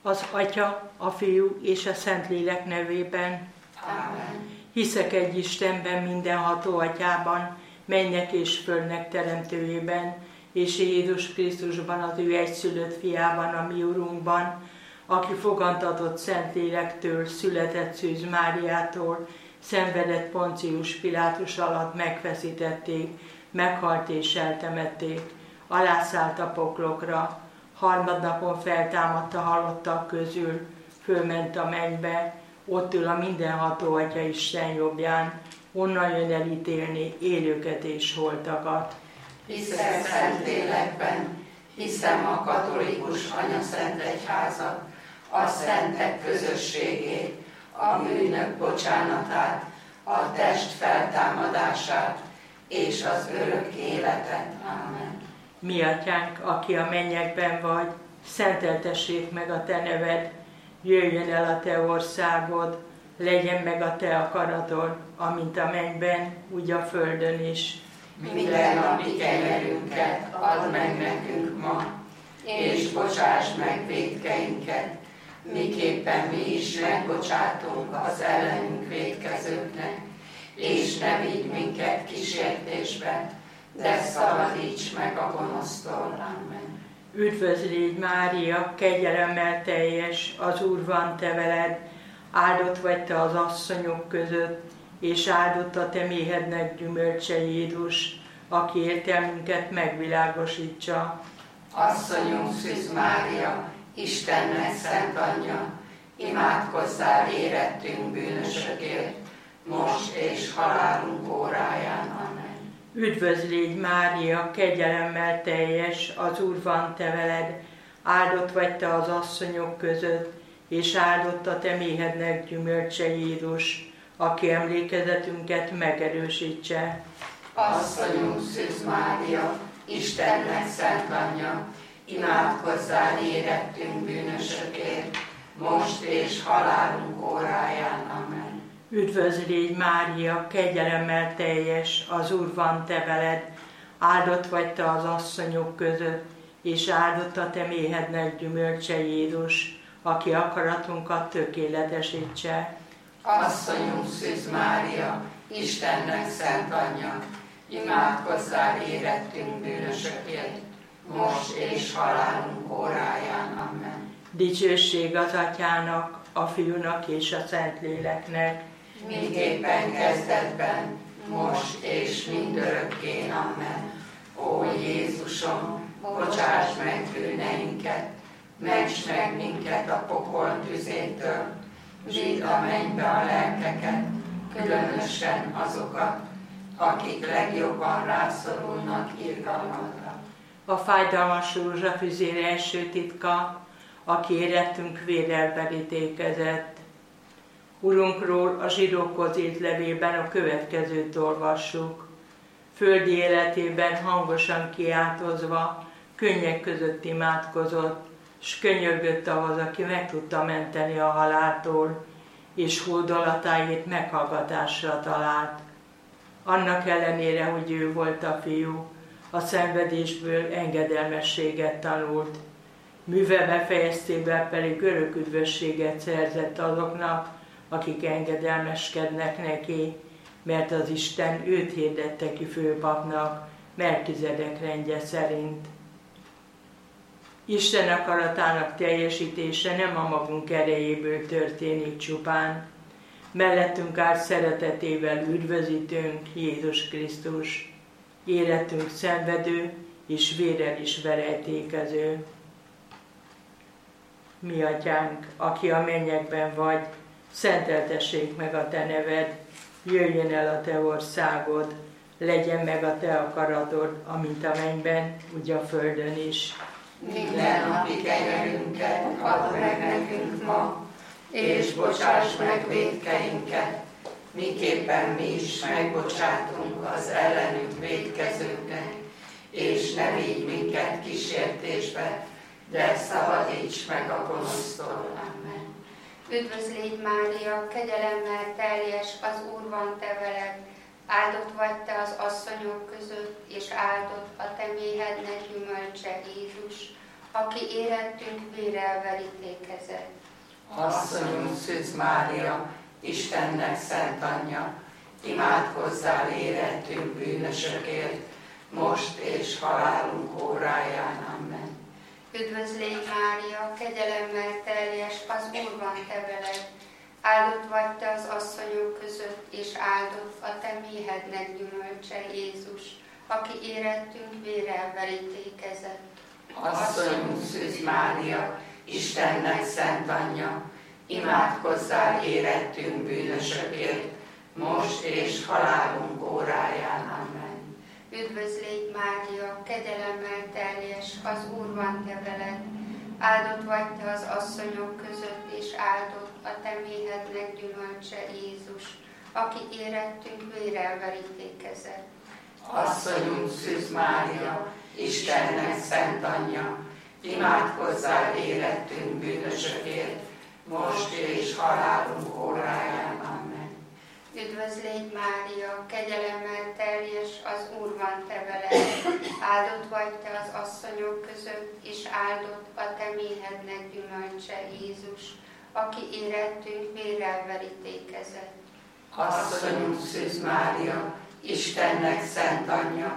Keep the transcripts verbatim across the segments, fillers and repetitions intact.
Az Atya, a Fiú és a Szentlélek nevében. Amen. Hiszek egy Istenben, mindenható Atyában, mennek és földnek teremtőjében, és Jézus Krisztusban, az ő egyszülött fiában, a mi Urunkban, aki fogantatott Szentlélektől, született Szűz Máriától, szenvedett Poncius Pilátus alatt, megfeszítették, meghalt és eltemették, alászállt a poklokra, harmadnapon feltámadt a halottak közül, fölment a mennybe, ott ül a mindenható Atya Isten jobbján, onnan jön elítélni élőket és holtakat. Hiszek Szentlélekben, hiszem a katolikus anyaszentegyházat, a szentek közösségét, a bűnök bocsánatát, a test feltámadását és az örök életet. Amen. Mi Atyánk, aki a mennyekben vagy, szenteltessék meg a Te neved, jöjjön el a Te országod, legyen meg a Te akaratod, amint a mennyben, úgy a földön is. Minden napi kenyerünket add meg nekünk ma, és bocsáss meg vétkeinket, miképpen mi is megbocsátunk az ellenünk vétkezőknek, és ne vigy minket kísértésbe, de szabadíts meg a gonosztól. Amen. Üdvözlégy Mária, kegyelemmel teljes, az Úr van te veled, áldott vagy te az asszonyok között, és áldott a te méhednek gyümölcse Jézus, aki értelmünket megvilágosítsa. Asszonyunk Szűz Mária, Istennek szent anyja, imádkozzál érettünk bűnösökért, most és halálunk óráján. Amen. Üdvözlégy Mária, kegyelemmel teljes, az Úr van te veled, áldott vagy te az asszonyok között, és áldott a te méhednek gyümölcse Jézus, aki emlékezetünket megerősítse. Asszonyunk Szűz Mária, Istennek szent anyja, imádkozzál érettünk bűnösökért, most és halálunk óráján. Amen. Üdvözlégy Mária, kegyelemmel teljes, az Úr van te veled, áldott vagy te az asszonyok között, és áldott a te méhednek gyümölcse Jézus, aki akaratunkat tökéletesítse. Asszonyunk Szűz Mária, Istennek szent anyja, imádkozzál érettünk bűnösökért, most és halálunk óráján. Amen. Dicsőség az Atyának, a Fiúnak és a Szentléleknek, miképpen kezdetben, most és mindörökkén. Amen. Ó Jézusom, bocsáss meg bűneinket, ments meg minket a pokol tüzétől, vidd a mennybe a lelkeket, különösen azokat, akik legjobban rászorulnak irgalmadra. A fájdalmas rózsafüzér első titka, aki érettünk vérrel verítékezett. Urunkról a zsidókhoz írt levélben a következőt olvassuk. Földi életében hangosan kiáltozva, könnyek között imádkozott, s könyörgött ahhoz, aki meg tudta menteni a haláltól, és hódolatáit meghallgatásra talált. Annak ellenére, hogy ő volt a fiú, a szenvedésből engedelmességet tanult. Műve befejeztében pedig örök üdvösséget szerzett azoknak, akik engedelmeskednek neki, mert az Isten őt hirdette ki főpapnak, Melkizedek rendje szerint. Isten akaratának teljesítése nem a magunk erejéből történik csupán. Mellettünk áll szeretetével üdvözítőnk, Jézus Krisztus, életünk szenvedő és vérrel is verejtékező. Mi Atyánk, aki a mennyekben vagy, szenteltessék meg a te neved, jöjjön el a te országod, legyen meg a te akaratod, amint a mennyben, úgy a földön is. Minden napi kenyerünket add meg nekünk ma, és bocsáss meg vétkeinket, miképpen mi is megbocsátunk az ellenünk vétkezőknek, és ne vigy minket kísértésbe, de szabadíts meg a gonosztól. Amen. Üdvözlégy Mária, kegyelemmel teljes, az Úr van te veled, áldott vagy te az asszonyok között, és áldott a te méhednek gyümölcse Jézus, aki érettünk vérrel verítékezett. Asszonyunk Szűz Mária, Istennek szent anyja, imádkozzál érettünk bűnösökért, most és halálunk óráján. Amen. Üdvözl légy Mária, kegyelemmel teljes, az Úr van te veled. Áldott vagy te az asszonyok között, és áldott a te méhednek gyümölcse, Jézus, aki érettünk vérrel verítékezett. Asszonyunk Szűz Mária, Istennek szent anyja, imádkozzál érettünk bűnösökért, most és halálunk óráján. Amen. Üdvözl légy Mária, kegyelemmel teljes, az Úr van te veled. Áldott vagy te az asszonyok között, és áldott a te méhednek gyümölcse, Jézus, aki érettünk vérrel verítékezett. Asszonyunk Szűz Mária, Istennek szent anyja, imádkozzál érettünk bűnösökért, most és halálunk óráján. Amen. Üdvözl légy Mária, kegyelemmel teljes, az Úr van te veled. Áldott vagy te az asszonyok között, és áldott a te méhednek gyümölcse, Jézus, aki érettünk vérrel verítékezett. Asszonyunk Szűz Mária, Istennek szent anyja,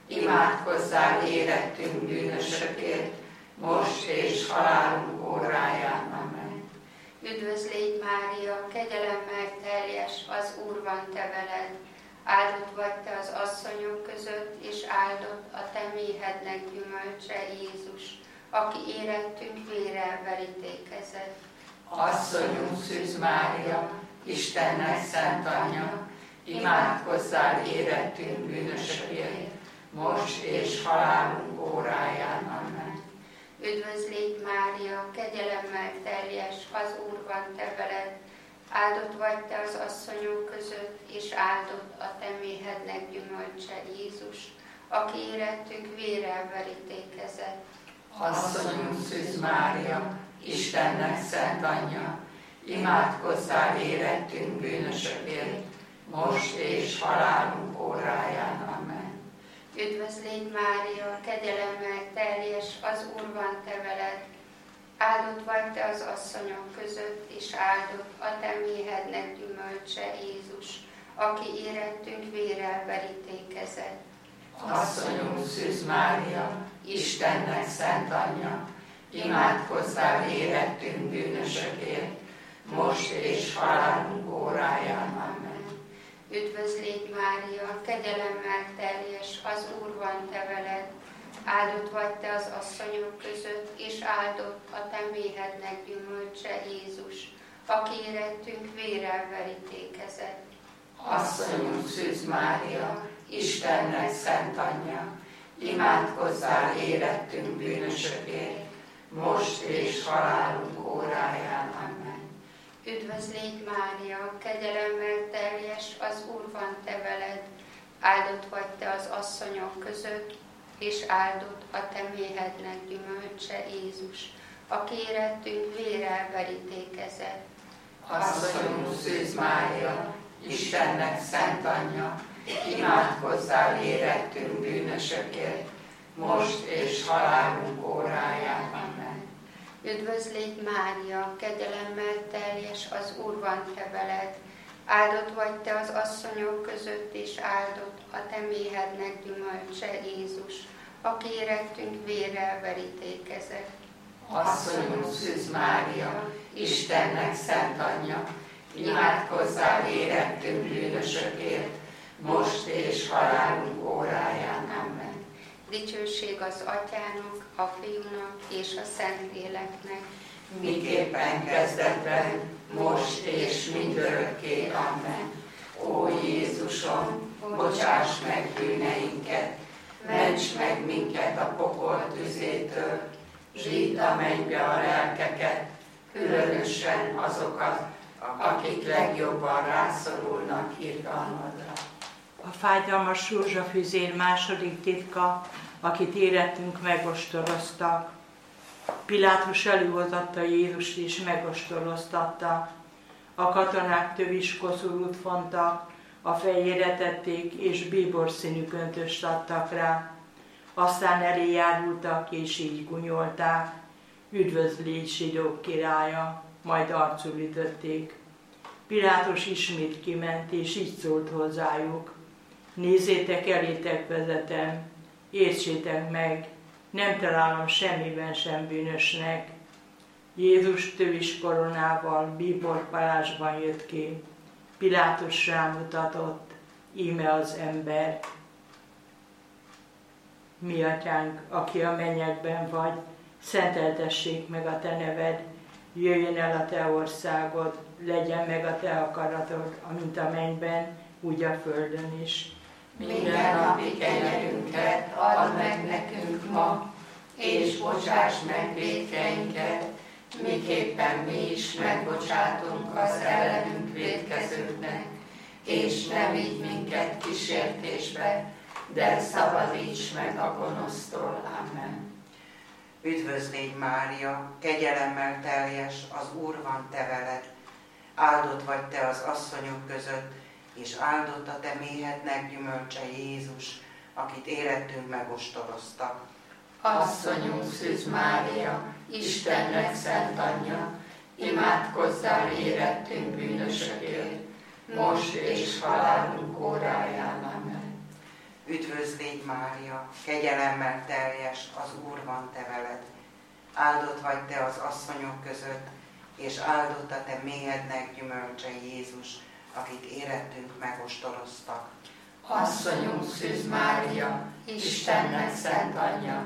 imádkozzál érettünk bűnösökért, most és halálunk óráján. Amen. Üdvözl légy Mária, kegyelemmel teljes, az Úr van te veled. Áldott vagy te az asszonyok között, és áldott a te méhednek gyümölcse, Jézus, aki érettünk vérrel verítékezett. Asszonyunk Szűz Mária, Istennek szent anyja, imádkozzál érettünk bűnösökért, most és halálunk óráján. Amen. Üdvözl légy Mária, kegyelemmel teljes, az Úr van te veled. Áldott vagy te az asszonyok között, és áldott a te méhednek gyümölcse, Jézus, aki érettünk vérrel verítékezett. Asszonyunk Szűz Mária, Istennek szent anyja, imádkozzál érettünk bűnösökért, most és halálunk óráján. Amen. Üdvözl légy Mária, kegyelemmel teljes, az Úr van te veled. Áldott vagy te az asszonyok között, és áldott a te méhednek gyümölcse, Jézus, aki érettünk vérrel verítékezett. Asszonyunk Szűz Mária, Istennek szent anyja, imádkozzál érettünk bűnösökért, most és halálunk óráján. Amen. Üdvözl légy Mária, kegyelemmel teljes, az Úr van te veled. Áldott vagy te az asszonyok között, és áldott a te méhednek gyümölcse, Jézus, aki érettünk vérrel verítékezett. Asszonyunk Szűz Mária, Istennek szent anyja, imádkozzál érettünk bűnösökért, most és halálunk óráján. Amen. Üdvözl légy Mária, kegyelemmel teljes, az Úr van te veled. Áldott vagy te az asszonyok között, és áldott a te méhednek gyümölcse, Jézus, aki érettünk vérrel verítékezett. Asszonyunk Szűz Mária, Istennek szent anyja, imádkozzál érettünk bűnösökért, most és halálunk óráján. Amen. Üdvözl légy Mária, kegyelemmel teljes, az Úr van te veled. Áldott vagy te az asszonyok között, és áldott a te méhednek gyümölcse, Jézus, aki érettünk vérrel verítékezett. Asszonyunk Szűz Mária, Istennek szent anyja, imádkozzál érettünk bűnösökért, most és halálunk óráján. Amen. Dicsőség az Atyának, a Fiúnak és a Szentléleknek, miképpen kezdetben, most és mindörökké. Amen. Ó Jézusom, bocsáss meg bűneinket, ments meg minket a pokol tüzétől, zsídd a mennybe a lelkeket, különösen azokat, akik legjobban rászorulnak irgalmadra. A fájdalmas rózsafüzér második titka, akit érettünk megostoroztak. Pilátus előhozatta Jézust és megostoroztatta. A katonák tövis koszorút fontak, a fejére tették és bíborszínű köntöst adtak rá. Aztán elé járultak, és így gunyolták: üdvözlégy, zsidók királya, majd arcul ütötték. Pilátus ismét kiment, és így szólt hozzájuk: nézzétek, elétek vezetem, értsétek meg, nem találom semmiben sem bűnösnek. Jézus tövis koronával, bíborpalásban jött ki. Pilátus rámutatott: íme az ember. Mi atyánk, aki a mennyekben vagy, szenteltessék meg a te neved, jöjjön el a te országod, legyen meg a te akaratod, amint a mennyben, úgy a földön is. Minden napi kenyerünket add meg nekünk ma, és bocsáss meg vétkeinket, miképpen mi is megbocsátunk az ellenünk vétkezőknek, és ne vigy minket kísértésbe, de szabadíts meg a gonosztól. Amen. Üdvözlégy Mária, kegyelemmel teljes, az Úr van te veled. Áldott vagy te az asszonyok között, és áldott a te méhednek gyümölcse Jézus, akit érettünk megostoroztak. Asszonyunk Szűz Mária, Istennek szent anyja, imádkozzál érettünk bűnösökért, most és halálunk óráján. Amen. Üdvözlégy Mária, kegyelemmel teljes, az Úr van te veled. Áldott vagy te az asszonyok között, és áldott a te méhednek gyümölcse Jézus, akit érettünk megostoroztak. Asszonyunk Szűz Mária, Istennek szent anyja,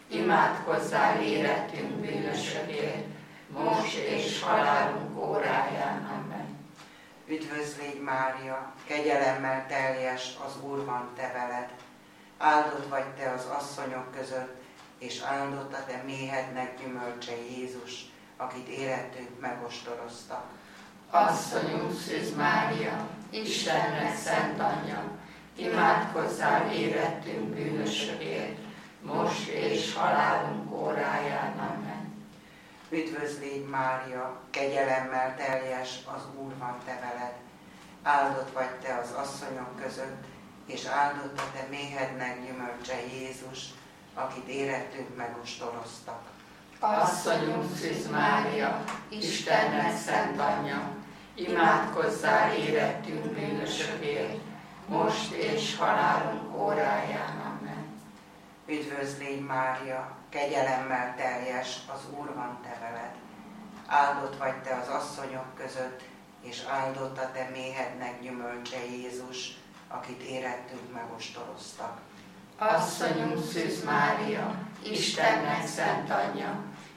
imádkozzál érettünk bűnösökért, most és halálunk óráján. Amen. Üdvözlégy Mária, kegyelemmel teljes, az Úr van te veled. Áldott vagy te az asszonyok között, és áldott a te méhednek gyümölcse Jézus, akit érettünk megostoroztak. Asszonyunk Szűz Mária, Istennek szent anyja, imádkozzál érettünk bűnösökért, most és halálunk óráján. Amen. Üdvözlégy Mária, kegyelemmel teljes, az Úr van te veled. Áldott vagy te az asszonyok között, és áldott a te méhednek gyümölcse Jézus, akit érettünk megostoroztak. Asszonyunk Szűz Mária, Istennek szent anyja, imádkozzál érettünk bűnösökért, most és halálunk óráján. Amen. Üdvözlégy Mária, kegyelemmel teljes, az Úr van te veled. Áldott vagy te az asszonyok között, és áldott a te méhednek gyümölcse Jézus, akit érettünk megostoroztak. Asszonyunk Szűz Mária, Istennek szent anyja,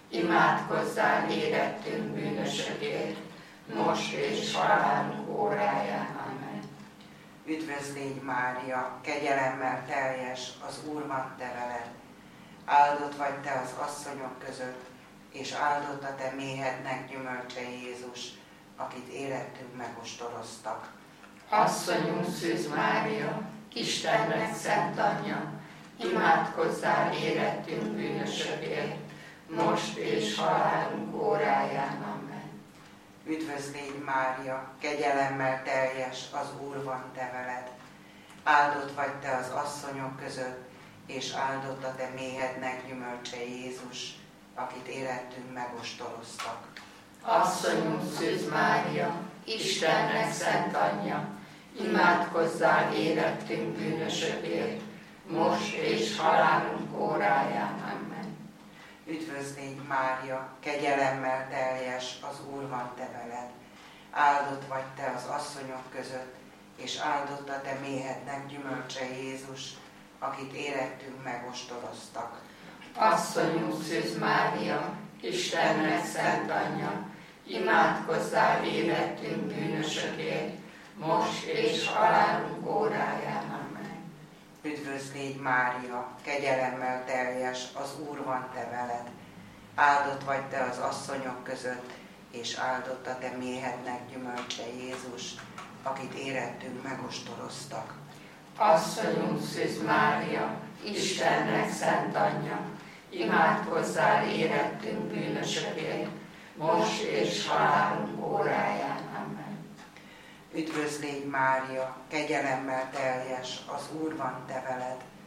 imádkozzál érettünk bűnösökért, most és halálunk óráján. Amen. Üdvözlégy Mária, kegyelemmel teljes, az Úr van te veled. Áldott vagy te az asszonyok között, és áldott a te méhednek gyümölcse Jézus, akit érettünk megostoroztak. Asszonyunk Szűz Mária, Istennek szent anyja, imádkozzál érettünk bűnösökért, most és halálunk óráján. Amen. Üdvözlégy Mária, kegyelemmel teljes, az Úr van te veled. Áldott vagy te az asszonyok között, és áldott a te méhednek gyümölcse Jézus, akit érettünk megostoroztak. Asszonyunk Szűz Mária, Istennek szent anyja, imádkozzál érettünk bűnösökért, most és halálunk óráján. Amen. Üdvözlégy Mária, kegyelemmel teljes, az Úr van te veled. Áldott vagy te az asszonyok között, és áldott a te méhednek gyümölcse Jézus, akit érettünk megostoroztak. Asszonyunk Szűz Mária, Istennek szent anyja, imádkozzál érettünk bűnösökért, most és halálunk óráján. Amen. Üdvözlégy Mária, kegyelemmel teljes, az Úr van te veled. Áldott vagy te az asszonyok között, és áldott a te méhednek gyümölcse Jézus, akit érettünk megostoroztak. Asszonyunk Szűz Mária, Istennek szent anyja, imádkozzál érettünk bűnösökért, most és halálunk óráján. Amen. Üdvözlégy Mária, kegyelemmel teljes, az Úr van te veled.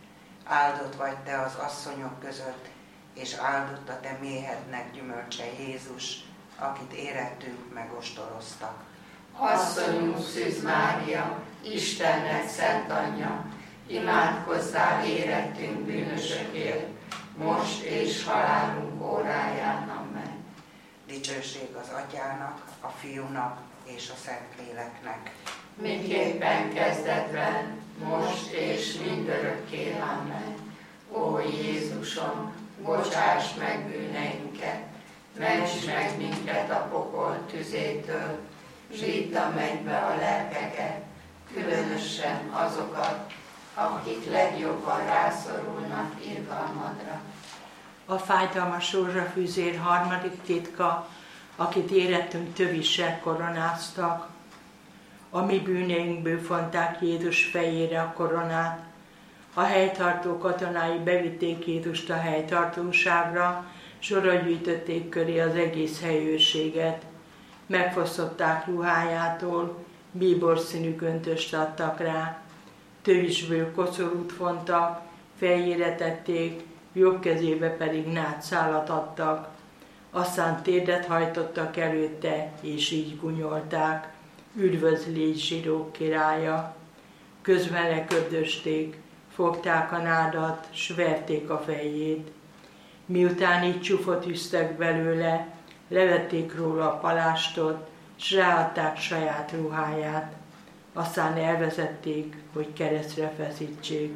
áldott vagy te az asszonyok között, és áldott a te méhednek gyümölcse Jézus, akit érettünk megostoroztak. Asszonyunk Szűz Mária, Istennek szent anyja, imádkozzál érettünk bűnösökért, most és halálunk óráján. Amen. Dicsőség az Atyának, a Fiúnak és a Szentléleknek. Miképpen kezdetben, most és mindörökké. Amen. Ó Jézusom, bocsáss meg bűneinket, ments meg minket a pokol tüzétől, zsídd a mennybe a lelkeket, különösen azokat, akik legjobban rászorulnak irgalmadra. A fájdalmas rózsafűzér harmadik titka, akit érettünk tövissel koronáztak. A mi bűneinkből fonták Jézus fejére a koronát. A helytartó katonái bevitték Jézust a helytartóságra, sorra gyűjtötték köré az egész helyőrséget. Megfosztották ruhájától, bíborszínű köntöst adtak rá. Tövisből koszorút fontak, fejére tették, jobb kezébe pedig nátszálat adtak. Aztán térdet hajtottak előtte, és így gunyolták: üdvözlégy zsidók királya! Közben lekördösték, fogták a nádat, s verték a fejét. Miután így csúfot üztek belőle, levették róla a palástot, s ráadták saját ruháját. Aztán elvezették, hogy keresztre feszítsék.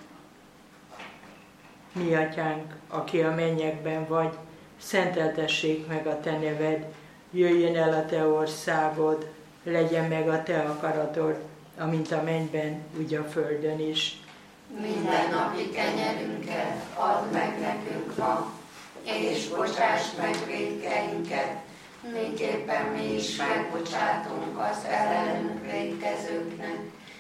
Mi atyánk, aki a mennyekben vagy, szenteltessék meg a te neved, jöjjön el a te országod, legyen meg a te akaratod, amint a mennyben, úgy a földön is. Minden napi kenyerünket add meg nekünk ma, és bocsáss meg vétkeinket, miképpen mi is megbocsátunk az ellenünk vétkezőknek,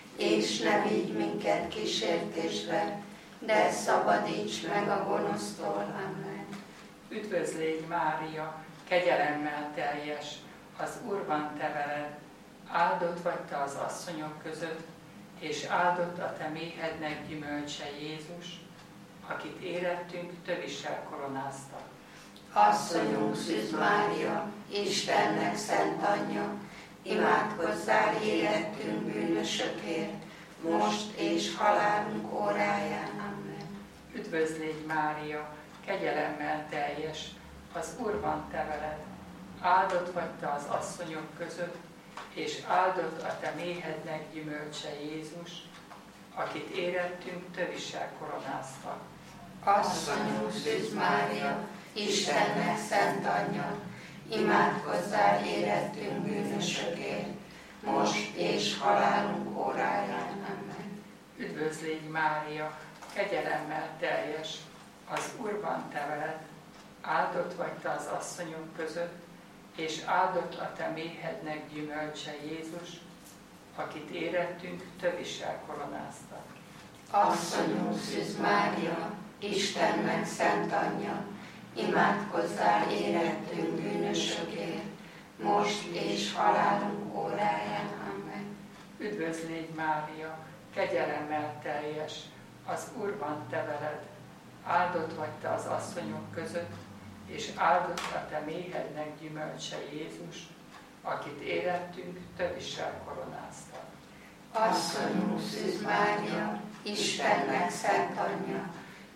és ne vigy minket kísértésbe, de szabadíts meg a gonosztól. Amen. Üdvözlégy Mária, kegyelemmel teljes, az Úr van te veled, áldott vagy te az asszonyok között, és áldott a te méhednek gyümölcse Jézus, akit érettünk tövissel koronáztak. Asszonyunk Szűz Mária, Istennek szent anyja, imádkozzál érettünk bűnösökért, most és halálunk óráján. Amen. Üdvözlégy Mária, kegyelemmel teljes, az Úr van te veled, áldott vagy te az asszonyok között, és áldott a te méhednek gyümölcse Jézus, akit érettünk tövissel koronáztak. Asszonyunk Szűz Mária, Istennek szent anyja, imádkozzál érettünk bűnösökért, most és halálunk óráján. Amen. Üdvözlégy Mária, kegyelemmel teljes, az Úr van te veled, áldott vagy te az asszonyok között, és áldott a te méhednek gyümölcse Jézus, akit érettünk tövissel koronáztak. Asszonyunk Szűz Mária, Istennek szent anyja, imádkozzál érettünk bűnösökért, most és halálunk óráján. Amen. Üdvözlégy Mária, kegyelemmel teljes, az Úr van te veled, áldott vagy te az asszonyok között, és áldott a te méhednek gyümölcse Jézus, akit érettünk tövissel koronáztak. Asszonyunk Szűz Mária, Istennek szent anyja,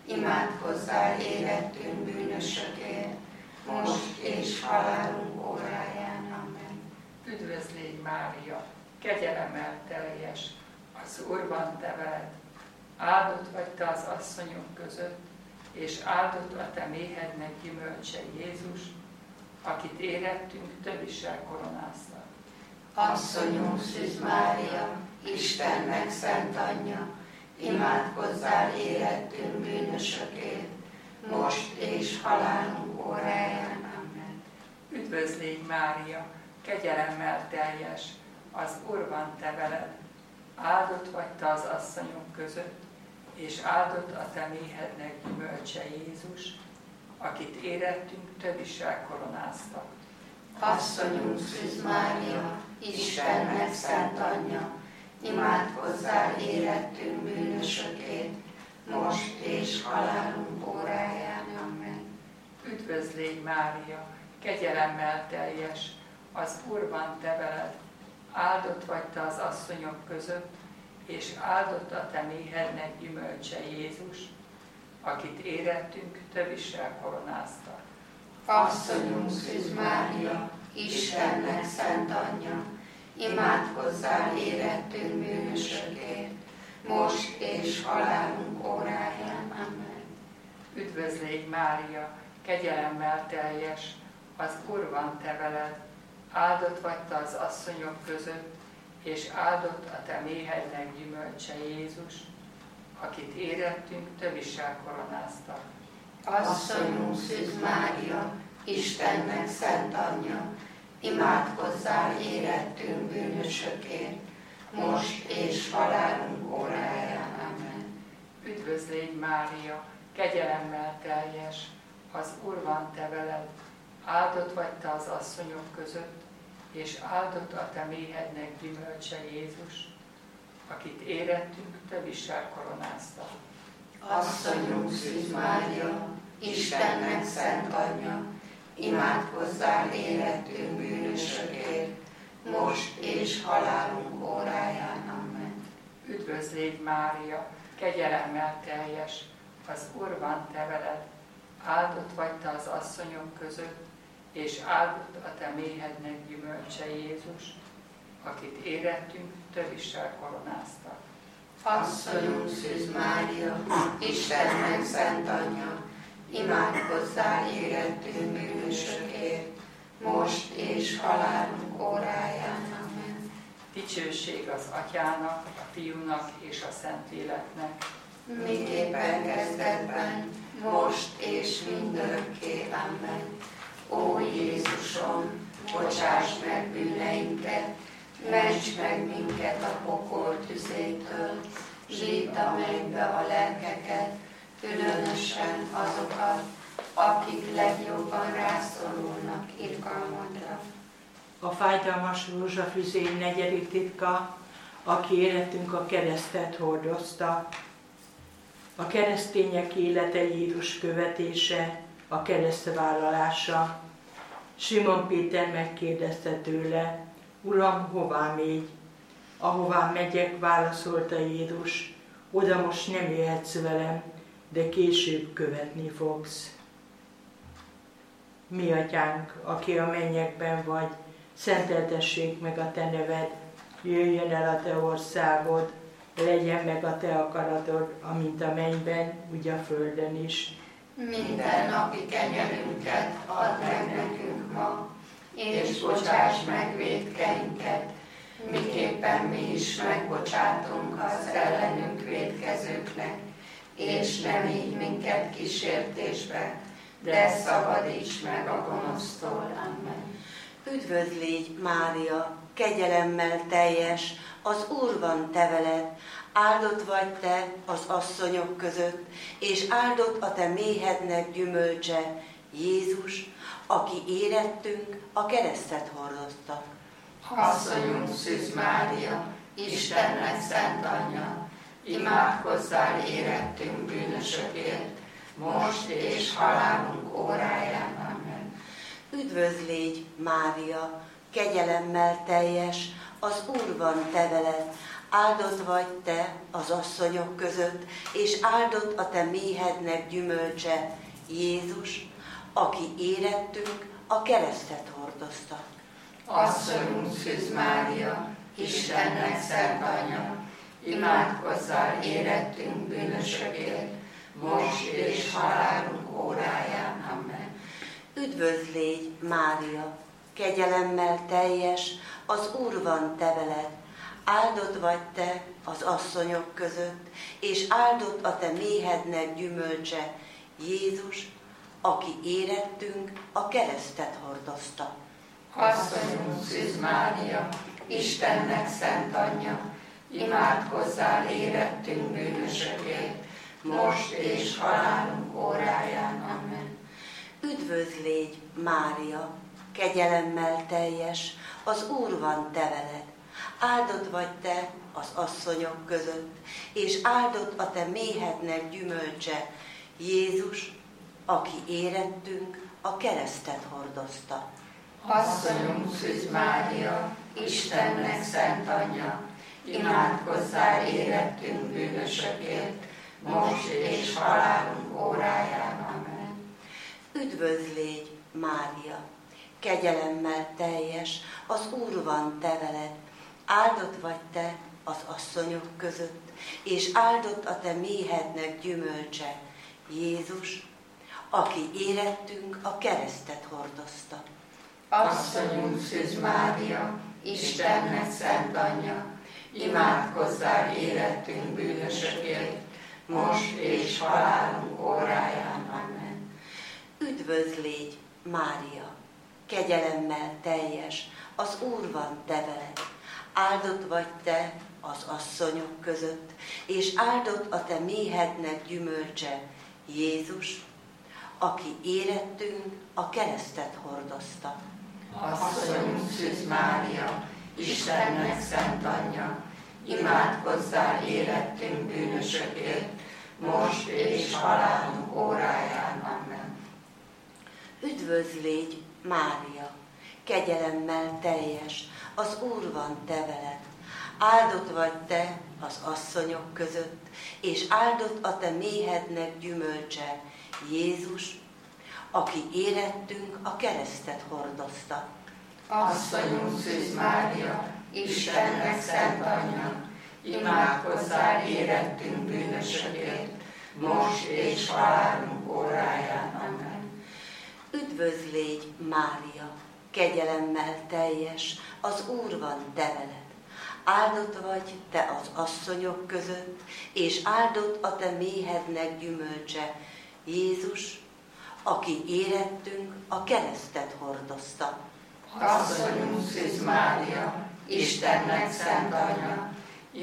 imádkozzál érettünk bűnösökért, most és halálunk óráján. Amen. Üdvözlégy Mária, kegyelemmel teljes, az Úr van te veled, áldott vagy te az asszonyok között, és áldott a te méhednek gyümölcse Jézus, akit érettünk tövissel koronáztak. Asszonyunk Szűz Mária, Istennek szent anyja, imádkozzál érettünk bűnösökért, most és halálunk óráján. Amen. Üdvözlégy Mária, kegyelemmel teljes, az Úr van te veled, áldott vagy te az asszonyok között, és áldott a te méhednek gyümölcse Jézus, akit érettünk tövissel koronáztak. Asszonyunk Szűz Mária, Istennek szent anyja, imádkozzál érettünk bűnösökért, most és halálunk óráján. Amen. Üdvözl légy, Mária, kegyelemmel teljes, az Úr van te veled, áldott vagy te az asszonyok között, és áldott a te méhednek gyümölcse Jézus, akit érettünk tövissel koronáztak. Asszonyunk Szűz Mária, Istennek szent anyja, imádkozzál érettünk bűnösökért, most és halálunk óráján. Amen. Üdvözl légy, Mária, kegyelemmel teljes, az Úr van te veled, áldott vagy te az asszonyok között, és áldott a te méhednek gyümölcse Jézus, akit érettünk tövissel koronáztak. Asszonyunk Szűz Mária, Istennek szent anyja, imádkozzál érettünk bűnösökért, most és halálunk óráján. Amen. Üdvözl légy, Mária, kegyelemmel teljes, az Úr van te veled, áldott vagy te az asszonyok között, és áldott a te méhednek gyümölcse Jézus, akit érettünk tövissel koronáztak. Asszonyunk Szűz Mária, Istennek szent anyja, imádkozzál érettünk bűnösökért, most és halálunk óráján. Amen. Üdvözl légy, Mária, kegyelemmel teljes, az Úr van te veled, áldott vagy te az asszonyok között, és áldott a te méhednek gyümölcse Jézus, akit érettünk tövissel koronáztak. Asszonyunk Szűz Mária, Istennek szent anyja, imádkozzál érettünk bűnösökért, most és halálunk óráján. Amen. Dicsőség az Atyának, a Fiúnak és a Szentléleknek, miképpen kezdetben, most és mindörökké. Amen. Ó Jézusom, bocsáss meg bűneinket, ments meg minket a pokol tüzétől, zsídd a mennybe a lelkeket, különösen azokat, akik legjobban rászorulnak irgalmadra. A fájdalmas rózsafüzény negyedik titka, aki életünk a keresztet hordozta. A keresztények élete Jézus követése, a keresztvállalása. Simon Péter megkérdezte tőle, Uram, hová mégy? Ahová megyek, válaszolta Jézus, oda most nem jöhetsz velem, de később követni fogsz. Mi Atyánk, aki a mennyekben vagy, szenteltessék meg a te neved, jöjjön el a te országod, legyen meg a te akaratod, amint a mennyben, úgy a földön is. Minden napi kenyerünket add meg nekünk ma, és bocsáss meg vétkeinket, miképpen mi is megbocsátunk az ellenünk vétkezőknek, és ne vigy minket kísértésbe, de szabadíts meg a gonosztól. Amen. Üdvözl légy, Mária, kegyelemmel teljes, az Úr van te veled, áldott vagy te az asszonyok között, és áldott a te méhednek gyümölcse, Jézus, aki érettünk a keresztet hordozta. Asszonyunk Szűz Mária, Istennek szent anyja, imádkozzál érettünk bűnösökért, most és halálunk óráján. Amen. Üdvözl légy, Mária, kegyelemmel teljes, az Úr van te veled, áldott vagy te az asszonyok között, és áldott a te méhednek gyümölcse, Jézus, aki érettünk a keresztet hordozta. Asszonyunk Szűz Mária, Istennek szent anyja, imádkozzál érettünk bűnösökért, most és halálunk óráján. Amen. Üdvözl légy, Mária, kegyelemmel teljes, az Úr van te veled, áldott vagy te az asszonyok között, és áldott a te méhednek gyümölcse, Jézus, aki érettünk a keresztet hordozta. Asszonyunk Szűz Mária, Istennek szent anyja, imádkozzál érettünk bűnösökért, most és halálunk óráján. Amen. Üdvözl légy, Mária, kegyelemmel teljes, az Úr van te veled, áldott vagy te az asszonyok között, és áldott a te méhednek gyümölcse, Jézus, aki érettünk, a keresztet hordozta. Asszonyunk Szűz Mária, Istennek szent anyja, imádkozzál érettünk bűnösökért, most és halálunk óráján. Amen. Üdvözl légy, Mária, kegyelemmel teljes, az Úr van te veled, áldott vagy te az asszonyok között, és áldott a te méhednek gyümölcse, Jézus, aki érettünk, a keresztet hordozta. Asszonyunk Szűz Mária, Istennek szent anyja, imádkozzál érettünk bűnösökért, most és halálunk óráján. Amen. Üdvözl légy, Mária, kegyelemmel teljes, az Úr van te veled, áldott vagy te az asszonyok között, és áldott a te méhednek gyümölcse, Jézus, aki érettünk, a keresztet hordozta. Asszonyunk Szűz Mária, Istennek szent anyja, imádkozzál érettünk bűnösökért, most és halálunk óráján. Amen. Üdvözl légy, Mária, kegyelemmel teljes, az Úr van te veled, áldott vagy te az asszonyok között, és áldott a te méhednek gyümölcse, Jézus, aki érettünk, a keresztet hordozta. Asszonyunk Szűz Mária, Istennek szent anyja, imádkozzál érettünk bűnösökért, most és halálunk óráján. Amen. Üdvözl légy, Mária, kegyelemmel teljes, az Úr van te veled, áldott vagy te az asszonyok között, és áldott a te méhednek gyümölcse, Jézus, aki érettünk, a keresztet hordozta. Asszonyunk Szűz Mária, Istennek szent anyja,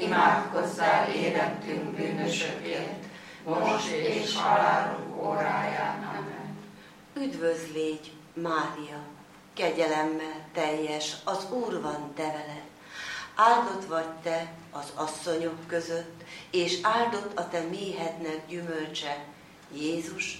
imádkozzál érettünk bűnösökért, most és halálunk óráján. Amen. Üdvözl légy, Mária, kegyelemmel teljes, az Úr van te veled, áldott vagy te az asszonyok között, és áldott a te méhednek gyümölcse, Jézus,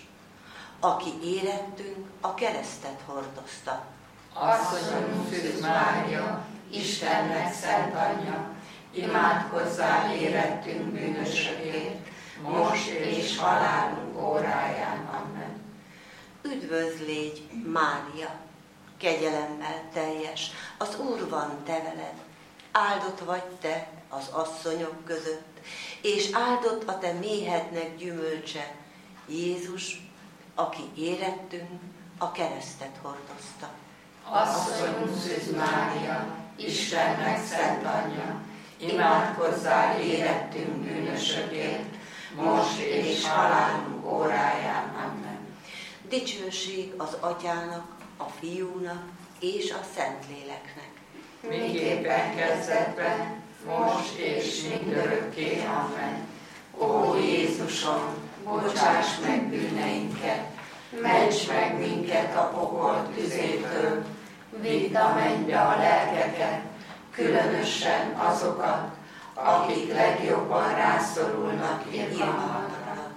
aki érettünk, a keresztet hordozta. Asszonyunk Szűz Mária, Istennek szent anyja, imádkozzál érettünk bűnösökért, most és halálunk óráján. Amen. Üdvözl légy, Mária, kegyelemmel teljes, az Úr van te veled, áldott vagy te az asszonyok között, és áldott a te méhednek gyümölcse, Jézus, aki érettünk, a keresztet hordozta. Asszonyunk Szűz Mária, Istennek szent anyja, imádkozzál érettünk bűnösökért, most és halálunk óráján. Amen. Dicsőség az Atyának, a Fiúnak és a Szentléleknek. Miképpen kezdetben, most és mindörökké. Amen. Ó Jézusom, bocsáss meg bűneinket, ments meg minket a pokol tüzétől, vidd a mennybe a lelkeket, különösen azokat, akik legjobban rászorulnak irgalmadra.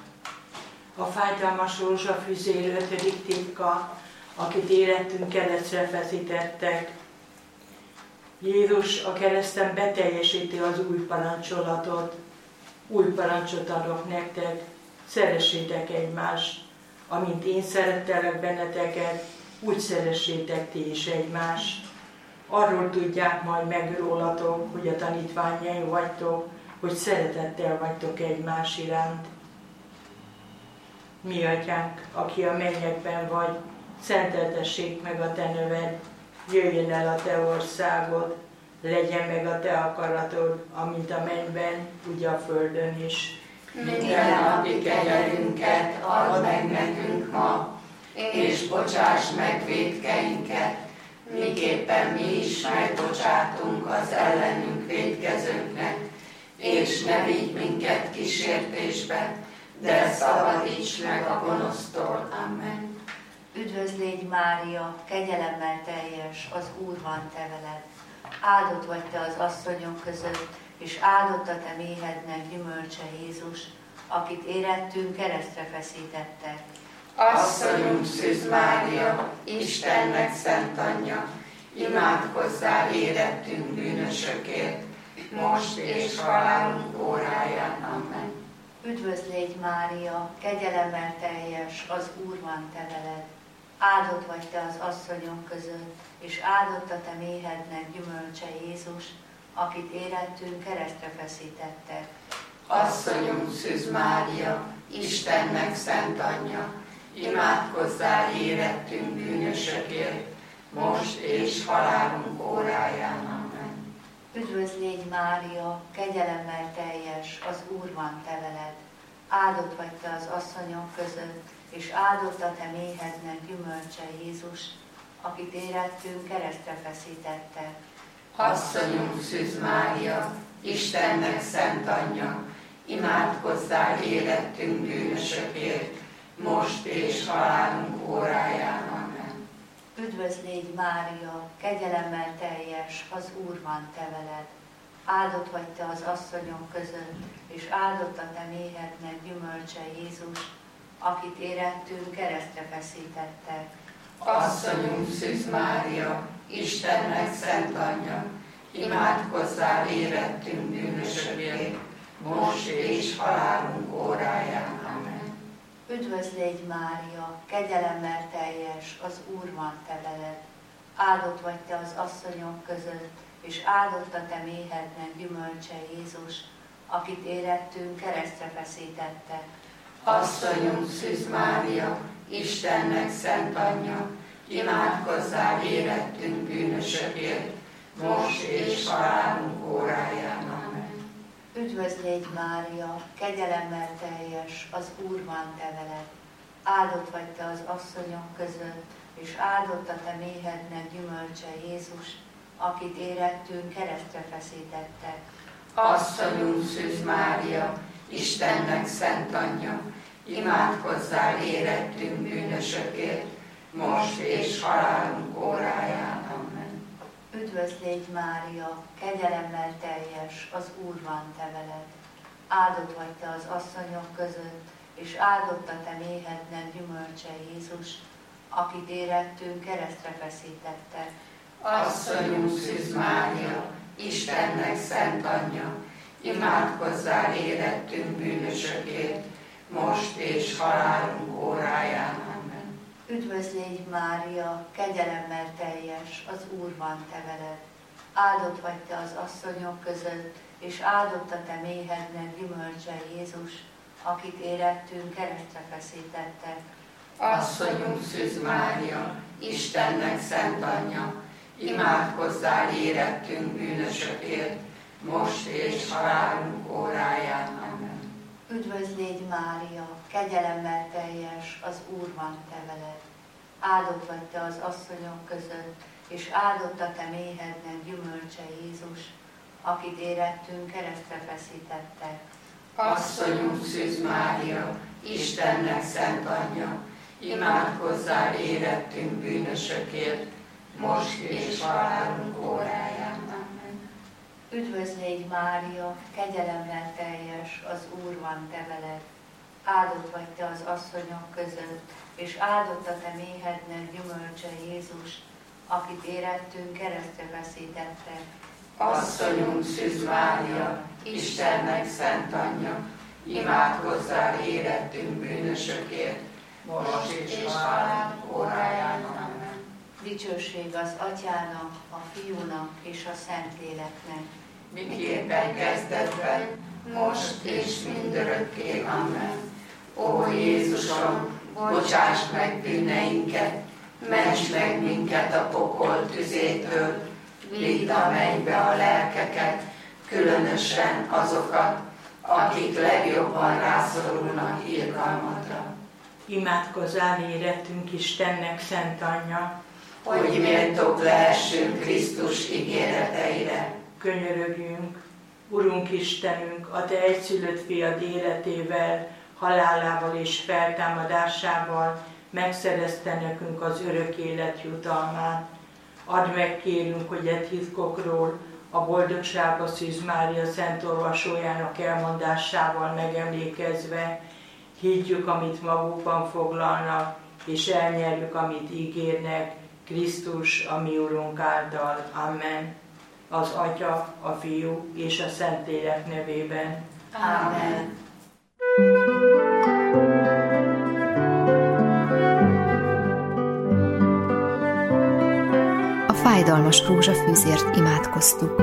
A fájdalmas rózsafüzér ötödik titka, akit életünk keresztre feszítettek. Jézus a kereszten beteljesíti az új parancsolatot. Új parancsot adok nektek, szeressétek egymást. Amint én szerettelek benneteket, úgy szeressétek ti is egymást. Arról tudják majd meg rólatok, hogy a tanítványaim vagytok, hogy szeretettel vagytok egymás iránt. Mi Atyánk, aki a mennyekben vagy, szenteltessék meg a te neved, jöjjön el a te országod, legyen meg a te akaratod, amint a mennyben, úgy a földön is. Minden napi kenyerünket add meg nekünk ma, és bocsáss meg vétkeinket, miképpen mi is megbocsátunk az ellenünk vétkezőknek, és ne vigy minket kísértésbe, de szabadíts meg a gonosztól. Amen. Üdvözl légy Mária, kegyelemmel teljes, az Úr van te veled. Áldott vagy te az asszonyok között, és áldott a te méhednek gyümölcse Jézus, akit érettünk keresztre feszítettek. Asszonyunk Szűz Mária, Istennek szent anyja, imádkozzál érettünk bűnösökért, most és halálunk óráján. Amen. Üdvözl légy Mária, kegyelemmel teljes, az Úr van te veled. Áldott vagy te az asszonyok között, és áldott a te méhednek gyümölcse Jézus, akit érettünk keresztre feszítettek. Asszonyunk Szűz Mária, Istennek szent anyja, imádkozzál érettünk bűnösökért, most és halálunk óráján. Amen. Üdvözl légy Mária, kegyelemmel teljes, az Úr van te veled. Áldott vagy te az asszonyok között, és áldott a te méhednek gyümölcse Jézus, akit érettünk keresztre feszítettek. Asszonyunk Szűz Mária, Istennek szent anyja, imádkozzál érettünk bűnösökért, most és halálunk óráján. Amen. Üdvözl légy Mária, kegyelemmel teljes, az Úr van te veled. Áldott vagy te az asszonyok között, és áldott a te méhednek gyümölcse Jézus, akit érettünk keresztre feszítettek. Asszonyunk Szűz Mária, Istennek szent anyja, imádkozzál érettünk bűnösökért, most és halálunk óráján. Amen. Üdvözl légy Mária, kegyelemmel teljes, az Úr van te veled. Áldott vagy te az asszonyok között, és áldott a te méhednek gyümölcse Jézus, akit érettünk keresztre feszítettek. Asszonyunk Szűz Mária, Istennek szent anyja, imádkozzál érettünk bűnösökért, most és halálunk óráján. Amen. Üdvözl légy Mária, kegyelemmel teljes, az Úr van te veled. Áldott vagy te az asszonyok között, és áldott a te méhednek gyümölcse Jézus, akit érettünk keresztre feszítettek. Asszonyunk Szűz Mária, Istennek szent anyja, imádkozzál érettünk bűnösökért, most és halálunk óráján. Amen. Üdvözl légy Mária, kegyelemmel teljes, az Úr van te veled. Áldott vagy te az asszonyok között, és áldott a te méhednek gyümölcse Jézus, akit érettünk keresztre feszítettek. Asszonyunk Szűz Mária, Istennek szent anyja, imádkozzál érettünk bűnösökért, most és halálunk óráján. Amen. Üdvözl légy Mária, kegyelemmel teljes, az Úr van te veled. Áldott vagy te az asszonyok között, és áldott a te méhednek gyümölcse Jézus, akit érettünk keresztre feszítettek. Asszonyunk Szűz Mária, Istennek szent anyja, imádkozzál érettünk bűnösökért, most és halálunk óráján. Amen. Üdvözl légy Mária, kegyelemmel teljes, az Úr van te veled. Áldott vagy te az asszonyok között, és áldott a te méhednek gyümölcse Jézus, akit érettünk keresztre feszítettek. Asszonyunk Szűz Mária, Istennek szent anyja, imádkozzál érettünk bűnösökért, most és halálunk óráján. Amen. Üdvözl légy Mária, kegyelemmel teljes, az Úr van te veled. Áldott vagy te az asszonyok között, és áldott a te méhednek gyümölcse Jézus, akit érettünk keresztre feszítettek. Asszonyunk Szűz Mária, Istennek szent anyja, imádkozzál érettünk bűnösökért, most és halálunk óráján. Amen. Dicsőség az Atyának, a Fiúnak és a Szentléleknek. Miképpen kezdetben, most és mindörökké. Amen. Ó Jézusom, bocsáss meg bűneinket, ments meg minket a pokol tüzétől, vidd a mennybe a lelkeket, különösen azokat, akik legjobban rászorulnak irgalmadra. Imádkozzál érettünk Istennek szent anyja, hogy méltók lehessünk Krisztus ígéreteire. Könyörögjünk, Urunk Istenünk, a Te egyszülött fiad életével, halálával és feltámadásával megszerezte nekünk az örök élet jutalmát. Add meg, kérünk, hogy e titkokról a Boldogság a Szűz Mária Szent Olvasójának elmondásával megemlékezve higgyük, amit magukban foglalnak, és elnyerjük, amit ígérnek, Krisztus, a mi Urunk által. Amen. Az Atya, a Fiú és a Szentlélek nevében. Amen. A fájdalmas rózsafűzért imádkoztuk.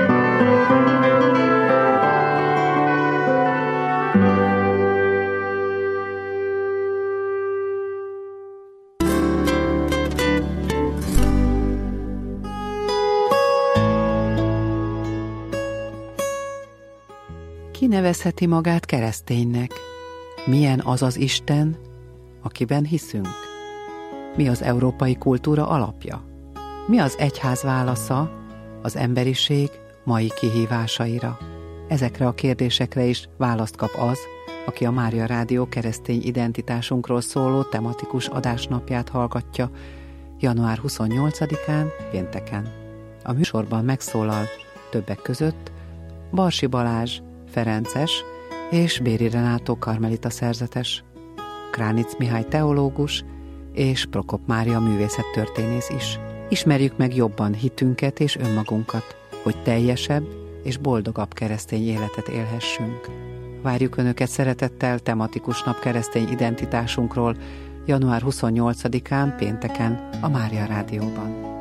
Ki nevezheti magát kereszténynek? Milyen az az Isten, akiben hiszünk? Mi az európai kultúra alapja? Mi az egyház válasza az emberiség mai kihívásaira? Ezekre a kérdésekre is választ kap az, aki a Mária Rádió keresztény identitásunkról szóló tematikus adásnapját hallgatja január huszonnyolcadikán, pénteken. A műsorban megszólal többek között Barsi Balázs, ferences és Béri Renátó karmelita szerzetes, Kránic Mihály teológus és Prokop Mária művészettörténész is. Ismerjük meg jobban hitünket és önmagunkat, hogy teljesebb és boldogabb keresztény életet élhessünk. Várjuk Önöket szeretettel tematikus nap keresztény identitásunkról január huszonnyolcadikán, pénteken a Mária Rádióban.